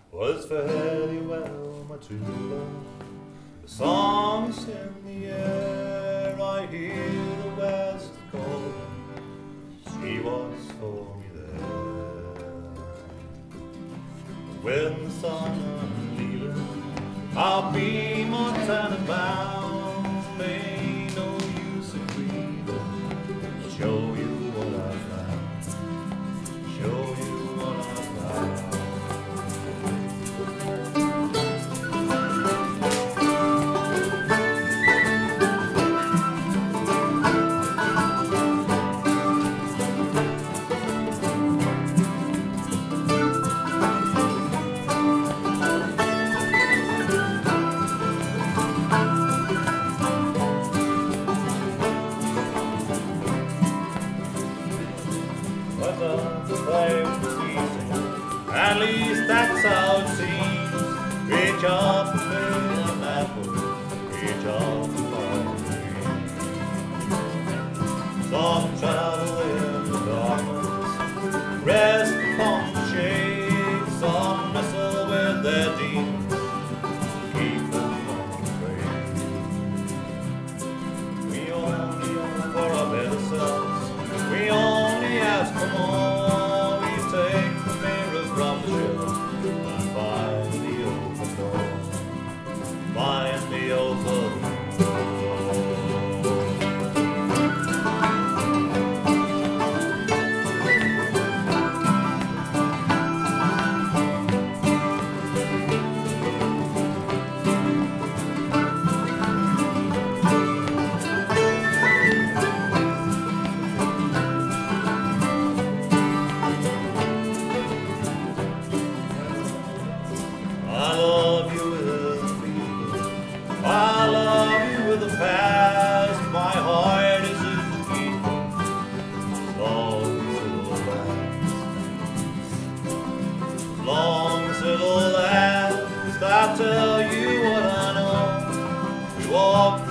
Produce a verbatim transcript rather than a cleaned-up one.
was fairly well, my true love. The song is in the air, I hear the west call. She was for me there. When the sun I'm leaving, I'll be Montana bound. Ain't no use in grieving. I'll show you what I found. Show you what I found. At least that's how it seems. Reach up and fill an apple, reach up and find a dream. Some travel in the darkness, rest upon the shade. Some wrestle with their demons, keep them on the trail. We only hope for our better selves, we only ask for more. From the ship and find the open door, find the open past, my heart is in keep. Long as it'll last, long as it'll last, I'll tell you what I know. We walk